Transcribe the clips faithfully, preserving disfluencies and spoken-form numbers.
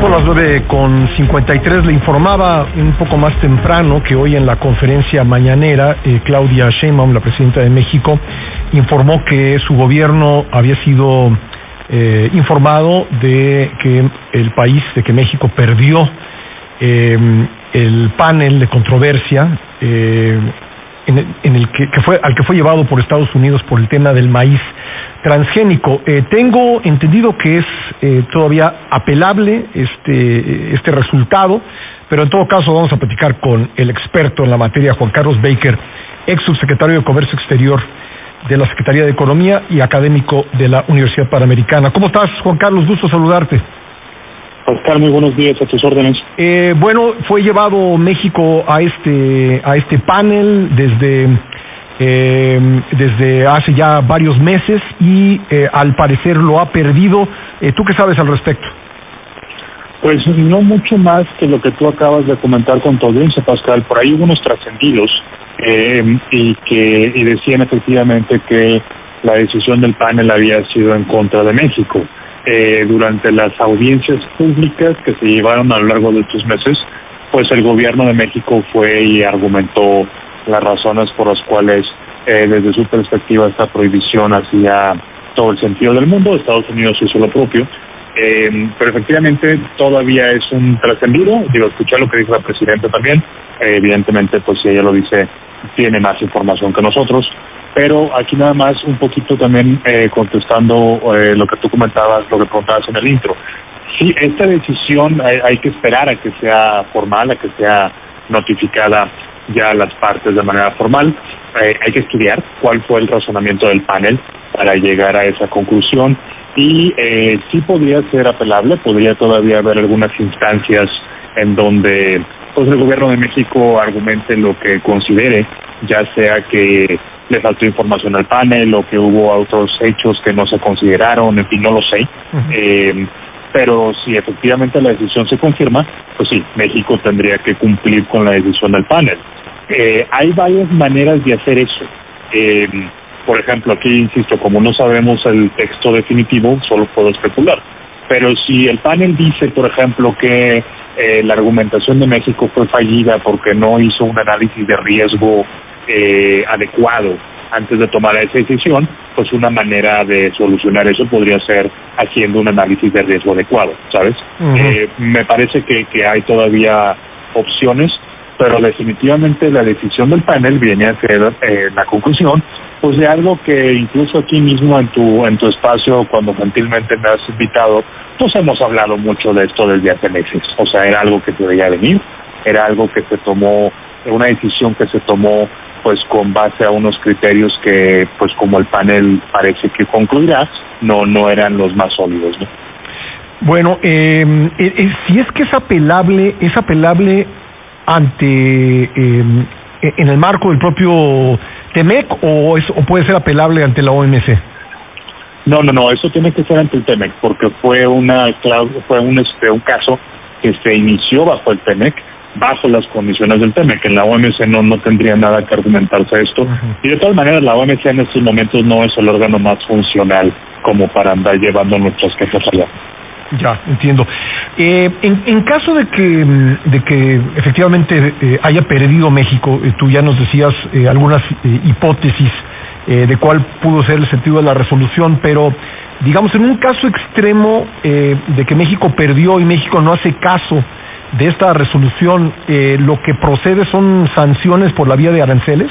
Son las nueve con cincuenta y tres. Le informaba un poco más temprano que hoy en la conferencia mañanera eh, Claudia Sheinbaum, la presidenta de México, informó que su gobierno había sido eh, informado de que el país, de que México perdió eh, el panel de controversia eh, en el, en el que, que fue al que fue llevado por Estados Unidos por el tema del maíz transgénico. Eh, tengo entendido que es eh, todavía apelable este, este resultado, pero en todo caso vamos a platicar con el experto en la materia, Juan Carlos Baker, ex subsecretario de Comercio Exterior de la Secretaría de Economía y académico de la Universidad Panamericana. ¿Cómo estás, Juan Carlos? Gusto saludarte. Oscar, muy buenos días, a tus órdenes. Eh, bueno, fue llevado México a este, a este panel desde... Eh, desde hace ya varios meses y eh, al parecer lo ha perdido. Eh, ¿Tú qué sabes al respecto? Pues no mucho más que lo que tú acabas de comentar con tu audiencia, Pascal. Por ahí hubo unos trascendidos eh, y que y decían efectivamente que la decisión del panel había sido en contra de México. Eh, durante las audiencias públicas que se llevaron a lo largo de estos meses, pues el gobierno de México fue y argumentó las razones por las cuales eh, desde su perspectiva esta prohibición hacía todo el sentido del mundo. Estados Unidos hizo lo propio, eh, pero efectivamente todavía es un trascendido. Digo, escuché lo que dijo la presidenta también, eh, evidentemente pues si ella lo dice tiene más información que nosotros, pero aquí nada más un poquito también eh, contestando eh, lo que tú comentabas, lo que preguntabas en el intro. Sí, esta decisión hay, hay que esperar a que sea formal, a que sea notificada ya las partes de manera formal. Eh, hay que estudiar cuál fue el razonamiento del panel para llegar a esa conclusión y eh, sí podría ser apelable, podría todavía haber algunas instancias en donde pues el gobierno de México argumente lo que considere, ya sea que le faltó información al panel o que hubo otros hechos que no se consideraron, en fin, no lo sé. Uh-huh. eh, Pero si efectivamente la decisión se confirma, pues sí, México tendría que cumplir con la decisión del panel. Eh, hay varias maneras de hacer eso. Eh, por ejemplo, aquí insisto, como no sabemos el texto definitivo, solo puedo especular. Pero si el panel dice, por ejemplo, que eh, la argumentación de México fue fallida porque no hizo un análisis de riesgo eh, adecuado antes de tomar esa decisión, pues una manera de solucionar eso podría ser haciendo un análisis de riesgo adecuado, ¿sabes? Uh-huh. Eh, me parece que, que hay todavía opciones, pero definitivamente la decisión del panel viene a ser eh, la conclusión, pues de algo que incluso aquí mismo en tu en tu espacio, cuando gentilmente me has invitado, pues hemos hablado mucho de esto desde hace meses. O sea, era algo que se veía venir, era algo que se tomó, una decisión que se tomó pues con base a unos criterios que, pues como el panel parece que concluirá, no no eran los más sólidos, ¿no? Bueno, eh, eh, si es que es apelable, es apelable ante eh, en el marco del propio TEMEC o, es, o puede ser apelable ante la O M C. No, no, no, eso tiene que ser ante el TEMEC porque fue una fue un este un caso que se inició bajo el TEMEC, bajo las condiciones del TEMEC. En la O M C no, no tendría nada que argumentarse esto. Uh-huh. Y de todas maneras, la O M C en estos momentos no es el órgano más funcional como para andar llevando nuestras quejas allá. Ya, entiendo. Eh, en, en caso de que de que efectivamente eh, haya perdido México, eh, tú ya nos decías eh, algunas eh, hipótesis eh, de cuál pudo ser el sentido de la resolución, pero digamos en un caso extremo eh, de que México perdió y México no hace caso de esta resolución, eh, lo que procede son sanciones por la vía de aranceles.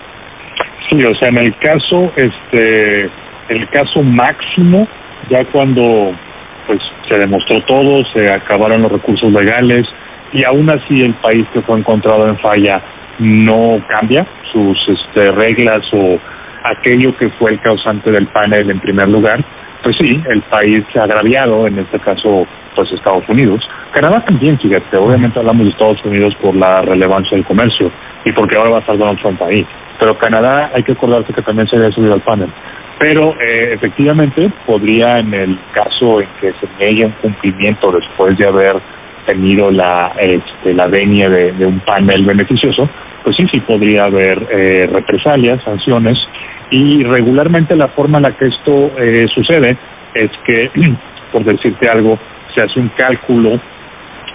Sí, o sea, en el caso, este, el caso máximo, ya cuando pues se demostró todo, se acabaron los recursos legales y aún así el país que fue encontrado en falla no cambia sus este, reglas o aquello que fue el causante del panel en primer lugar, pues sí, el país agraviado, en este caso pues Estados Unidos. Canadá también, fíjate, obviamente hablamos de Estados Unidos por la relevancia del comercio y porque ahora va a estar Donald Trump ahí, pero Canadá hay que acordarse que también se había subido al panel. Pero eh, efectivamente podría, en el caso en que se niegue un cumplimiento después de haber tenido la este, la venia de, de un panel beneficioso, pues sí, sí podría haber eh, represalias, sanciones, y regularmente la forma en la que esto eh, sucede es que, por decirte algo, se hace un cálculo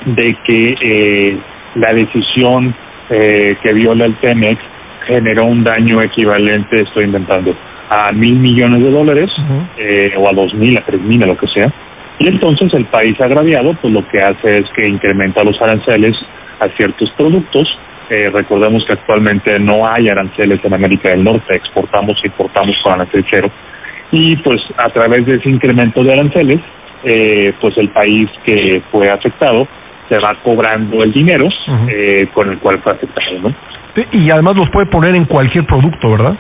de que eh, la decisión eh, que viola el T-M E X generó un daño equivalente, estoy inventando, a mil millones de dólares, uh-huh. eh, o a dos mil, a tres mil, a lo que sea. Y entonces el país agraviado, pues lo que hace es que incrementa los aranceles a ciertos productos. Eh, recordemos que actualmente no hay aranceles en América del Norte, exportamos e importamos con arancel cero. Y pues a través de ese incremento de aranceles, eh, pues el país que fue afectado se va cobrando el dinero uh-huh. eh, con el cual fue afectado, ¿no? Y además los puede poner en cualquier producto, ¿verdad?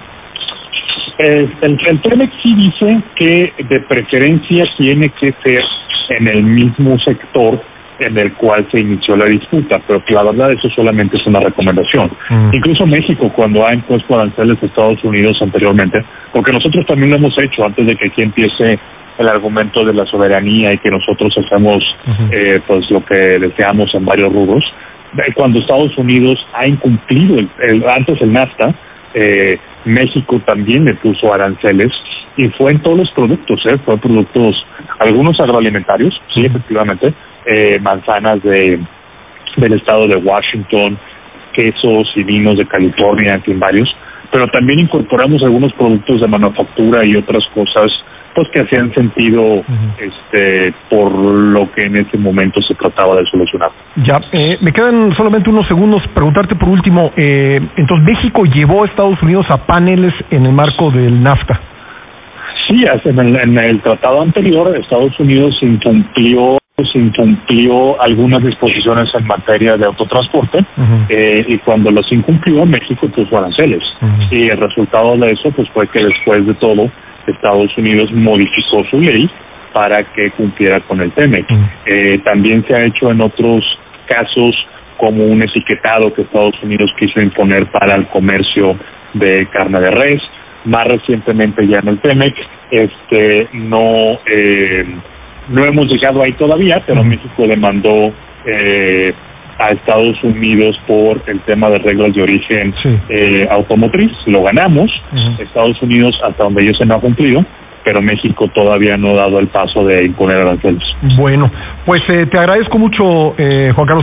Eh, el el T M E X sí dice que de preferencia tiene que ser en el mismo sector en el cual se inició la disputa, pero que la verdad eso solamente es una recomendación. Mm. Incluso México, cuando ha impuesto aranceles a Estados Unidos anteriormente, porque nosotros también lo hemos hecho antes de que aquí empiece el argumento de la soberanía y que nosotros hacemos uh-huh. eh, pues lo que deseamos en varios rubros, cuando Estados Unidos ha incumplido el, el, antes el NAFTA, eh, México también le puso aranceles y fue en todos los productos, ¿eh? Fue productos, algunos agroalimentarios, sí, efectivamente, eh, manzanas de del estado de Washington, quesos y vinos de California, en fin, varios, pero también incorporamos algunos productos de manufactura y otras cosas pues que hacían sentido uh-huh. este por lo que en ese momento se trataba de solucionar. Ya, eh, me quedan solamente unos segundos. Preguntarte por último, eh, entonces México llevó a Estados Unidos a paneles en el marco del NAFTA. Sí, en el, en el tratado anterior Estados Unidos incumplió se incumplió algunas disposiciones en materia de autotransporte uh-huh. eh, y cuando los incumplió México puso aranceles uh-huh. y el resultado de eso pues fue que después de todo Estados Unidos modificó su ley para que cumpliera con el T M E X. Uh-huh. Eh, también se ha hecho en otros casos como un etiquetado que Estados Unidos quiso imponer para el comercio de carne de res. Más recientemente ya en el T M E X, este, no, eh, no hemos llegado ahí todavía, pero uh-huh. México demandó eh, a Estados Unidos por el tema de reglas de origen sí. eh, automotriz. Lo ganamos. Uh-huh. Estados Unidos, hasta donde ellos se no ha cumplido, pero México todavía no ha dado el paso de imponer aranceles. Bueno, pues eh, te agradezco mucho, eh, Juan Carlos.